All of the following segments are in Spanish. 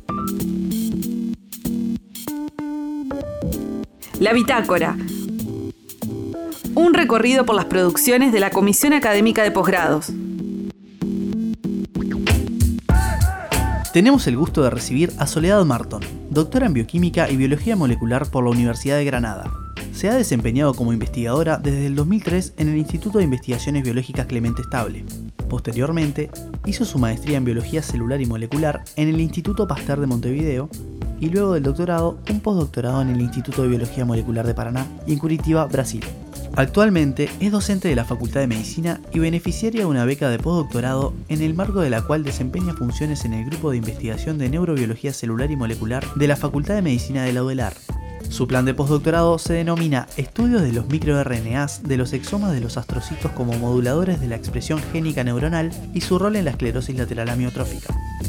La Bitácora. Un recorrido por las producciones de la Comisión Académica de Posgrados. Tenemos el gusto de recibir a Soledad Marton, doctora en Bioquímica y Biología Molecular por la Universidad de Granada. Se ha desempeñado como investigadora desde el 2003 en el Instituto de Investigaciones Biológicas Clemente Estable. Posteriormente, hizo su maestría en Biología Celular y Molecular en el Instituto Pasteur de Montevideo y luego del doctorado, un postdoctorado en el Instituto de Biología Molecular de Paraná y en Curitiba, Brasil. Actualmente es docente de la Facultad de Medicina y beneficiaria de una beca de postdoctorado en el marco de la cual desempeña funciones en el Grupo de Investigación de Neurobiología Celular y Molecular de la Facultad de Medicina de la UDELAR. Su plan de postdoctorado se denomina Estudios de los microRNAs de los exomas de los astrocitos como moduladores de la expresión génica neuronal y su rol en la esclerosis lateral amiotrófica.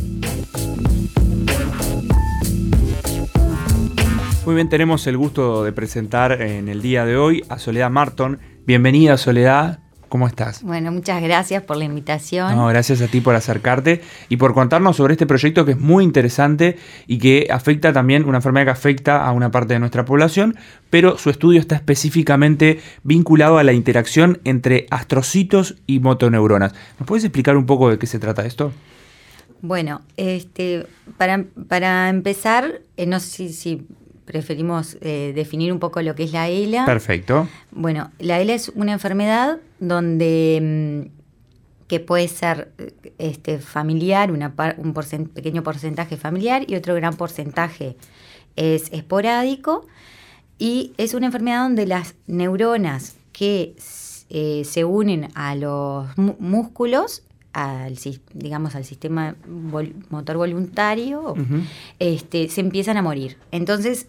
Muy bien, tenemos el gusto de presentar en el día de hoy a Soledad Marton. Bienvenida, Soledad. ¿Cómo estás? Bueno, muchas gracias por la invitación. No, gracias a ti por acercarte y por contarnos sobre este proyecto que es muy interesante y que afecta también, una enfermedad que afecta a una parte de nuestra población, pero su estudio está específicamente vinculado a la interacción entre astrocitos y motoneuronas. ¿Nos puedes explicar un poco de qué se trata esto? Bueno, para empezar, no sé si preferimos definir un poco lo que es la ELA. Perfecto. Bueno, la ELA es una enfermedad donde que puede ser familiar, un pequeño porcentaje familiar y otro gran porcentaje es esporádico, y es una enfermedad donde las neuronas que se unen a los músculos, al sistema motor voluntario, se empiezan a morir. Entonces,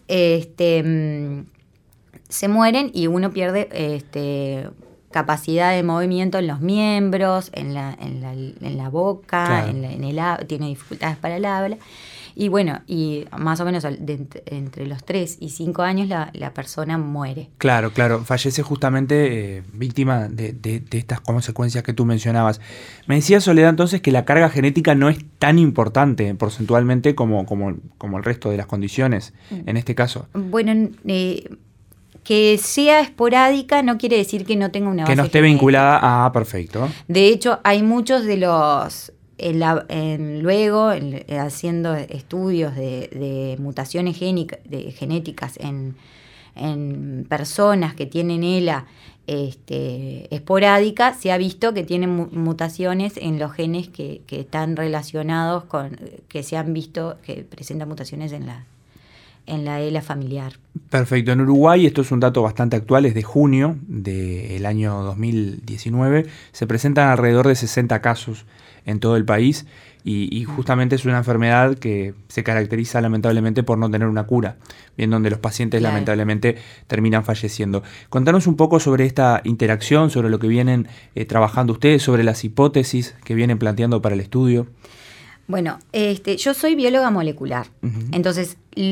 se mueren y uno pierde capacidad de movimiento en los miembros, en la boca, claro. Tiene dificultades para el habla. Y bueno, y más o menos entre los 3 y 5 años la persona muere. Claro, fallece justamente víctima de estas consecuencias que tú mencionabas. Me decía Soledad entonces que la carga genética no es tan importante porcentualmente como el resto de las condiciones en este caso. Bueno, que sea esporádica no quiere decir que no tenga una base que no esté genética vinculada. Perfecto. De hecho, hay muchos de los... Luego, haciendo estudios de mutaciones genéticas en personas que tienen ELA esporádica, se ha visto que tienen mutaciones en los genes que están relacionados con, que se han visto que presentan mutaciones en la ELA familiar. Perfecto. En Uruguay, esto es un dato bastante actual, es de junio del año 2019, se presentan alrededor de 60 casos en todo el país y justamente es una enfermedad que se caracteriza lamentablemente por no tener una cura, bien donde los pacientes claro. lamentablemente terminan falleciendo. Contanos un poco sobre esta interacción, sobre lo que vienen trabajando ustedes, sobre las hipótesis que vienen planteando para el estudio. Bueno, yo soy bióloga molecular, entonces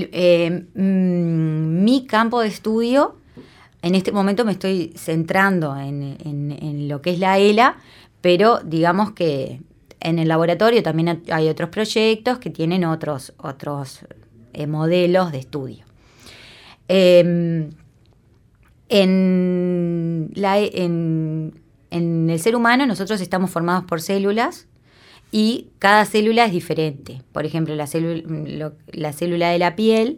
mi campo de estudio, en este momento me estoy centrando en lo que es la ELA, pero digamos que en el laboratorio también hay otros proyectos que tienen otros modelos de estudio. En el ser humano nosotros estamos formados por células y cada célula es diferente. Por ejemplo, la célula de la piel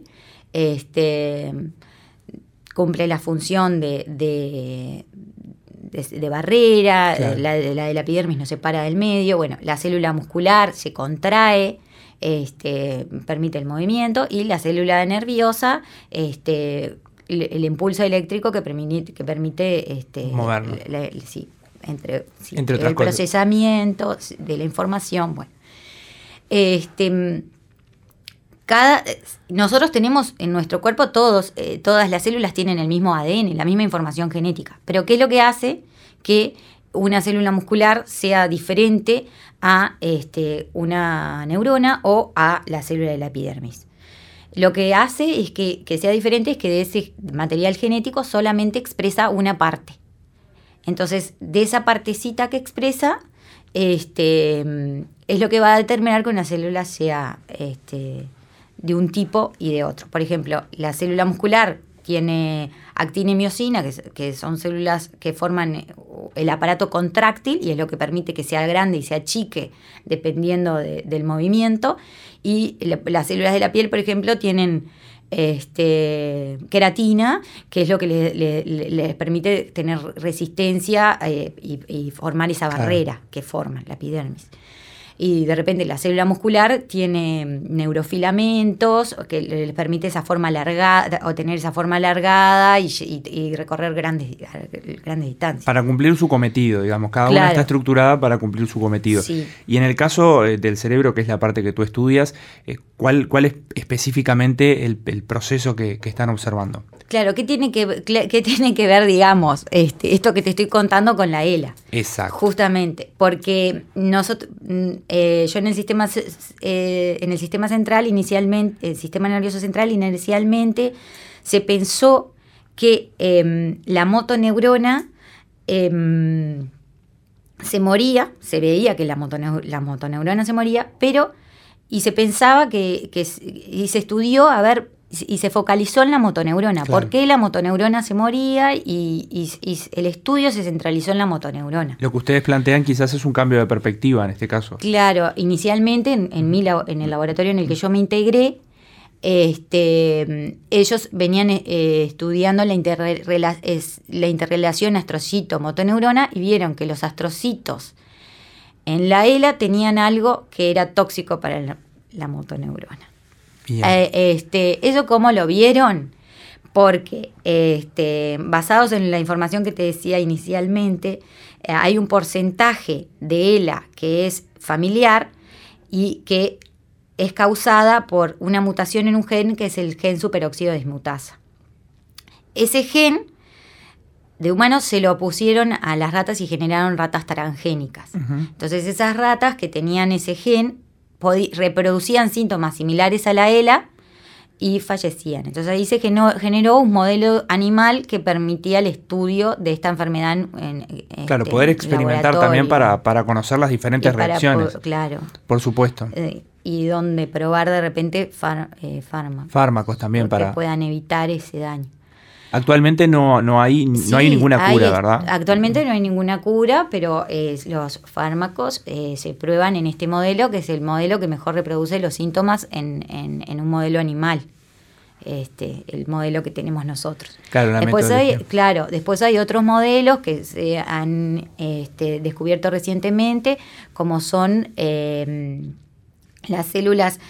cumple la función de barrera, claro. la de la epidermis nos separa del medio. Bueno, la célula muscular se contrae, permite el movimiento, y la célula nerviosa, el impulso eléctrico que permite movernos. Entre otras el procesamiento de la información. Bueno, nosotros tenemos en nuestro cuerpo todas las células tienen el mismo ADN, la misma información genética. Pero ¿qué es lo que hace que una célula muscular sea diferente a una neurona o a la célula de la epidermis? Lo que hace es que sea diferente es que de ese material genético solamente expresa una parte. Entonces, de esa partecita que expresa, es lo que va a determinar que una célula sea de un tipo y de otro. Por ejemplo, la célula muscular tiene actina y miosina, que son células que forman el aparato contráctil y es lo que permite que sea grande y se achique dependiendo del movimiento. Y las células de la piel, por ejemplo, tienen queratina, que es lo que les permite tener resistencia y formar esa barrera que forma la epidermis. Y de repente la célula muscular tiene neurofilamentos que les permite esa forma alargada, o tener esa forma alargada y recorrer grandes distancias. Para cumplir su cometido, digamos, cada una está estructurada para cumplir su cometido. Sí. Y en el caso del cerebro, que es la parte que tú estudias, ¿cuál es específicamente el proceso que están observando? Claro, ¿qué tiene que ver, digamos, esto que te estoy contando con la ELA? Exacto. Justamente, porque nosotros, yo en el sistema central inicialmente, el sistema nervioso central inicialmente se pensó que la motoneurona se moría, se veía que la motoneurona se moría, y se pensaba y se estudió a ver. Y se focalizó en la motoneurona. Claro. ¿Por qué la motoneurona se moría? Y el estudio se centralizó en la motoneurona. Lo que ustedes plantean quizás es un cambio de perspectiva en este caso. Claro, inicialmente en el laboratorio en el que yo me integré, ellos venían estudiando la interrelación astrocito-motoneurona y vieron que los astrocitos en la ELA tenían algo que era tóxico para la motoneurona. ¿Eso cómo lo vieron? Porque basados en la información que te decía inicialmente, hay un porcentaje de ELA que es familiar y que es causada por una mutación en un gen que es el gen superóxido dismutasa. Ese gen de humanos se lo pusieron a las ratas y generaron ratas transgénicas. Uh-huh. Entonces esas ratas que tenían ese gen reproducían síntomas similares a la ELA y fallecían. Entonces ahí se generó un modelo animal que permitía el estudio de esta enfermedad claro, poder experimentar también para conocer las diferentes reacciones. Claro. Por supuesto. Y donde probar de repente fármacos. Fármacos también para que puedan evitar ese daño. Actualmente no hay ninguna cura, ¿verdad? Actualmente no hay ninguna cura, pero los fármacos se prueban en este modelo, que es el modelo que mejor reproduce los síntomas en un modelo animal. El modelo que tenemos nosotros. Claro, después hay otros modelos que se han descubierto recientemente, como son las células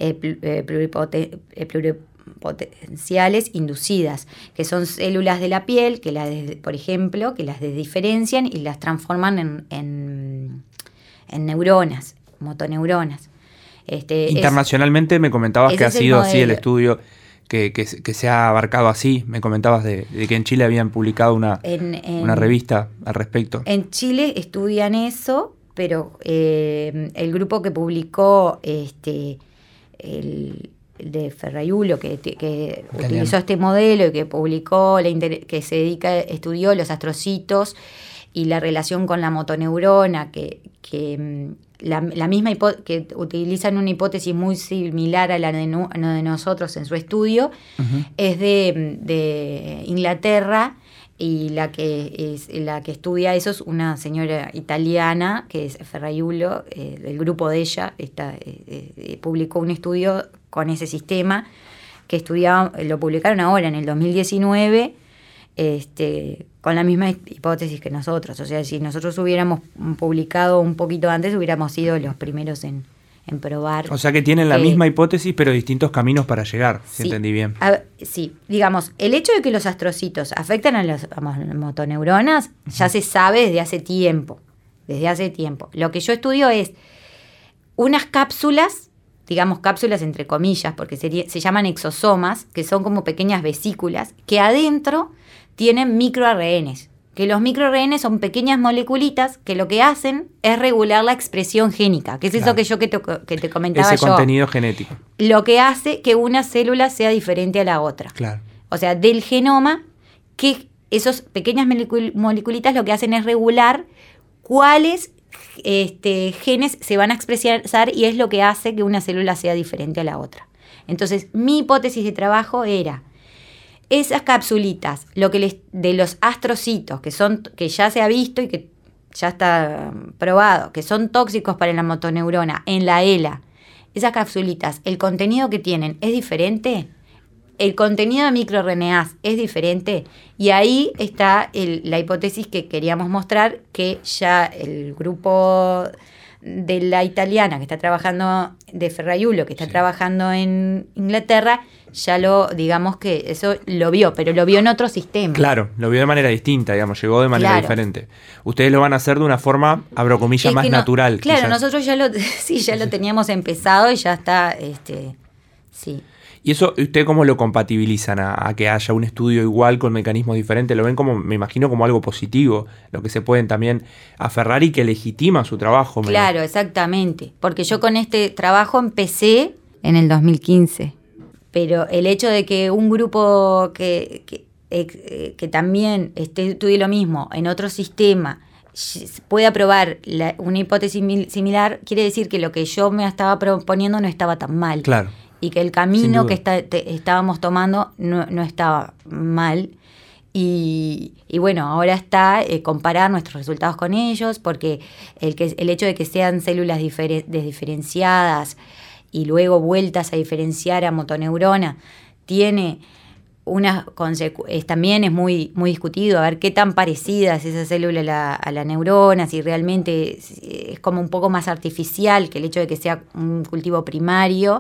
pluripotenciales inducidas, que son células de la piel, por ejemplo, que las desdiferencian y las transforman en neuronas, motoneuronas. Internacionalmente me comentabas que ha sido así el estudio, que se ha abarcado así. Me comentabas de que en Chile habían publicado una revista al respecto. En Chile estudian eso, pero el grupo que publicó el de Ferraiulo, que utilizó este modelo y que publicó, que estudió los astrocitos y la relación con la motoneurona, que la misma que utilizan una hipótesis muy similar a la de nosotros en su estudio, uh-huh. Es de Inglaterra, y la que estudia eso es una señora italiana que es Ferraiulo, el grupo de ella publicó un estudio con ese sistema que lo publicaron ahora en el 2019 con la misma hipótesis que nosotros. O sea, si nosotros hubiéramos publicado un poquito antes, hubiéramos sido los primeros en probar. O sea que tienen la misma hipótesis, pero distintos caminos para llegar, si entendí bien. Sí, digamos, el hecho de que los astrocitos afectan a las motoneuronas ya se sabe desde hace tiempo. Lo que yo estudio es unas cápsulas, digamos cápsulas entre comillas, porque se llaman exosomas, que son como pequeñas vesículas, que adentro tienen microARNs. Que los microRNs son pequeñas moleculitas que lo que hacen es regular la expresión génica, que es claro. Eso que te comentaba ese contenido genético. Lo que hace que una célula sea diferente a la otra. Claro. O sea, del genoma, que esas pequeñas moleculitas lo que hacen es regular cuáles genes se van a expresar y es lo que hace que una célula sea diferente a la otra. Entonces, mi hipótesis de trabajo era esas capsulitas, de los astrocitos, que ya se ha visto y que ya está probado, que son tóxicos para la motoneurona en la ELA, esas capsulitas, el contenido que tienen es diferente, el contenido de microRNAs es diferente, y ahí está la hipótesis que queríamos mostrar, que ya el grupo de la italiana que está trabajando, de Ferraiulo, que está trabajando en Inglaterra, ya digamos que eso lo vio, pero lo vio en otro sistema. Claro, lo vio de manera distinta, digamos, llegó de manera diferente. Ustedes lo van a hacer de una forma, abro comillas, más natural. Claro, quizás. Nosotros ya lo teníamos empezado y ya está, sí. ¿Y eso usted cómo lo compatibilizan a que haya un estudio igual con mecanismos diferentes? ¿Lo ven como, me imagino, como algo positivo? Lo que se pueden también aferrar y que legitima su trabajo. Claro, exactamente. Porque yo con este trabajo empecé en el 2015. Pero el hecho de que un grupo que también estudie lo mismo en otro sistema pueda probar una hipótesis similar, quiere decir que lo que yo me estaba proponiendo no estaba tan mal. Claro. Y que el camino que estábamos tomando no estaba mal. Y bueno, ahora está comparar nuestros resultados con ellos, porque el hecho de que sean células desdiferenciadas y luego vueltas a diferenciar a motoneurona, tiene también es muy, muy discutido, a ver qué tan parecida es esa célula a la neurona, si realmente es como un poco más artificial que el hecho de que sea un cultivo primario.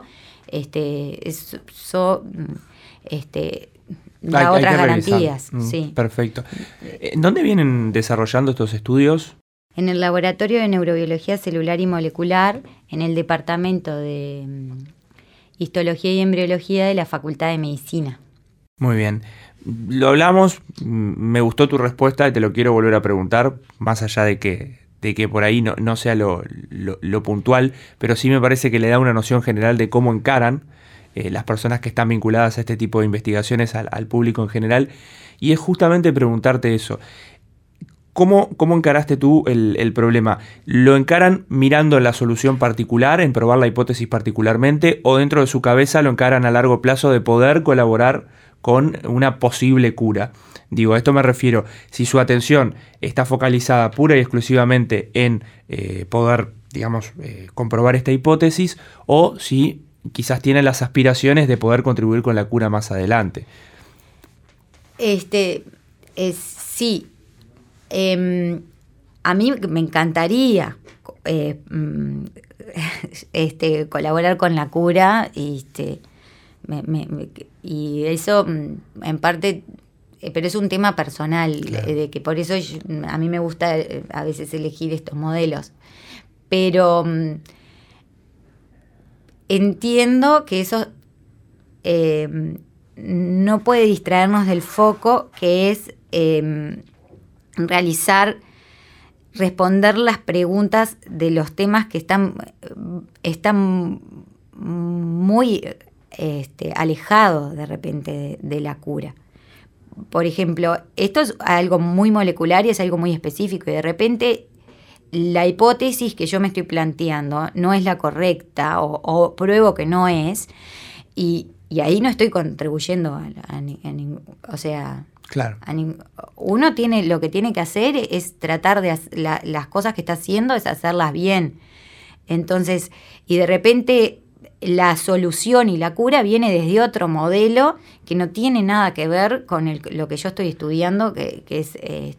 Da otras garantías. Sí. Perfecto. ¿Dónde vienen desarrollando estos estudios? En el Laboratorio de Neurobiología Celular y Molecular, en el Departamento de Histología y Embriología de la Facultad de Medicina. Muy bien. Lo hablamos, me gustó tu respuesta y te lo quiero volver a preguntar, más allá de que por ahí no sea lo puntual, pero sí me parece que le da una noción general de cómo encaran las personas que están vinculadas a este tipo de investigaciones al público en general, y es justamente preguntarte eso. ¿Cómo encaraste tú el problema? ¿Lo encaran mirando la solución particular, en probar la hipótesis particularmente, o dentro de su cabeza lo encaran a largo plazo de poder colaborar con una posible cura? Digo, a esto me refiero, si su atención está focalizada pura y exclusivamente en poder, digamos, comprobar esta hipótesis, o si quizás tiene las aspiraciones de poder contribuir con la cura más adelante. Sí. A mí me encantaría colaborar con la cura, y eso en parte, pero es un tema personal, claro, de que por eso a mí me gusta a veces elegir estos modelos, pero entiendo que eso no puede distraernos del foco, que es responder las preguntas de los temas que están muy alejados de repente de la cura. Por ejemplo, esto es algo muy molecular y es algo muy específico, y de repente la hipótesis que yo me estoy planteando no es la correcta, o pruebo que no es, y ahí no estoy contribuyendo o sea... Claro. Uno lo que tiene que hacer es tratar de las cosas que está haciendo, es hacerlas bien. Entonces, y de repente la solución y la cura viene desde otro modelo que no tiene nada que ver con lo que yo estoy estudiando, que es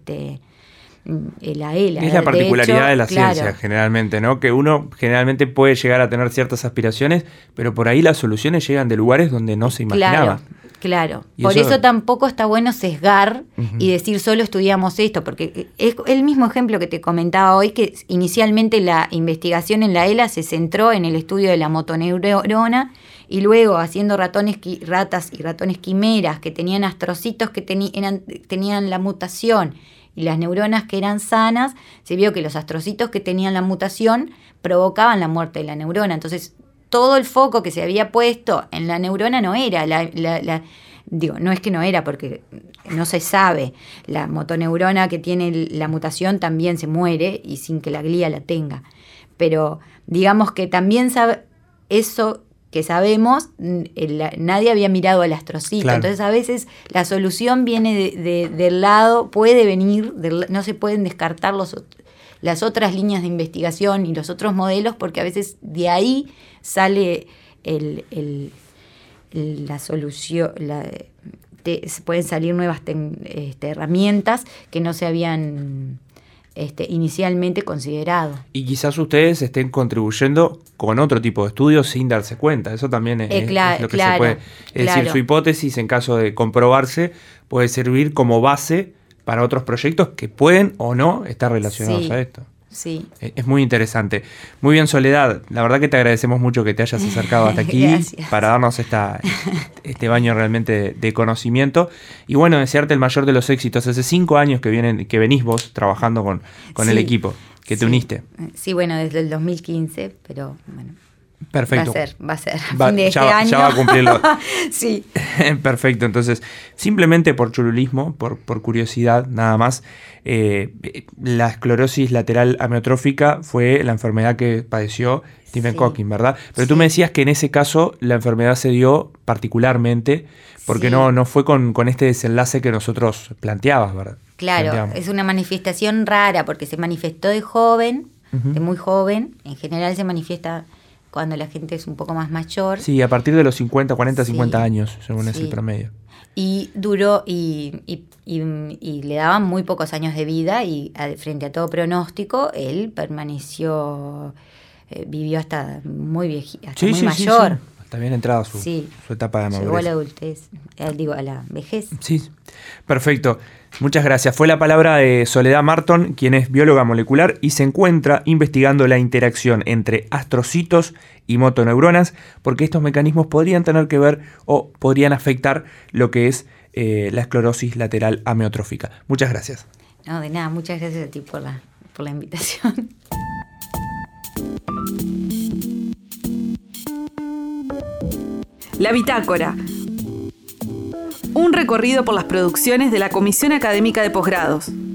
la ELA. Es la particularidad de la claro, ciencia, generalmente, ¿no? Que uno generalmente puede llegar a tener ciertas aspiraciones, pero por ahí las soluciones llegan de lugares donde no se imaginaba. Claro. Por eso tampoco está bueno sesgar y decir solo estudiamos esto, porque es el mismo ejemplo que te comentaba hoy, que inicialmente la investigación en la ELA se centró en el estudio de la motoneurona, y luego haciendo ratas y ratones quimeras que tenían astrocitos que tenían la mutación, y las neuronas que eran sanas, se vio que los astrocitos que tenían la mutación provocaban la muerte de la neurona. Entonces, todo el foco que se había puesto en la neurona no era, no es que no era, porque no se sabe. La motoneurona que tiene la mutación también se muere, y sin que la glía la tenga. Pero digamos que también sabe eso que sabemos, nadie había mirado al astrocito. Claro. Entonces a veces la solución viene del lado, puede venir, no se pueden descartar las otras líneas de investigación y los otros modelos, porque a veces de ahí sale la solución, pueden salir nuevas herramientas que no se habían inicialmente considerado. Y quizás ustedes estén contribuyendo con otro tipo de estudios sin darse cuenta. Eso también es lo que se puede. Es decir, su hipótesis, en caso de comprobarse, puede servir como base para otros proyectos que pueden o no estar relacionados a esto. Sí. Es muy interesante. Muy bien, Soledad. La verdad que te agradecemos mucho que te hayas acercado hasta aquí para darnos este baño realmente de conocimiento. Y bueno, desearte el mayor de los éxitos. Hace 5 años que venís vos trabajando con el equipo, que te uniste. Sí, bueno, desde el 2015, pero bueno. Perfecto. Va a ser. A fin de este año. Ya va a cumplirlo. Sí. Perfecto. Entonces, simplemente por chululismo, por curiosidad, nada más, la esclerosis lateral amiotrófica fue la enfermedad que padeció Stephen Hawking, ¿verdad? Pero tú me decías que en ese caso la enfermedad se dio particularmente porque no fue con este desenlace que nosotros planteabas, ¿verdad? Claro, es una manifestación rara porque se manifestó de joven, de muy joven. En general se manifiesta cuando la gente es un poco más mayor. Sí, a partir de los 50 años, según es el promedio. Y duró, y le daban muy pocos años de vida, y frente a todo pronóstico, él permaneció, vivió hasta muy mayor. Sí. Está bien entrada su etapa de madurez. Llegó a la adultez, a la vejez. Sí, perfecto. Muchas gracias. Fue la palabra de Soledad Marton, quien es bióloga molecular y se encuentra investigando la interacción entre astrocitos y motoneuronas, porque estos mecanismos podrían tener que ver o podrían afectar lo que es la esclerosis lateral amiotrófica. Muchas gracias. No, de nada. Muchas gracias a ti por la invitación. La Bitácora. Un recorrido por las producciones de la Comisión Académica de Posgrados.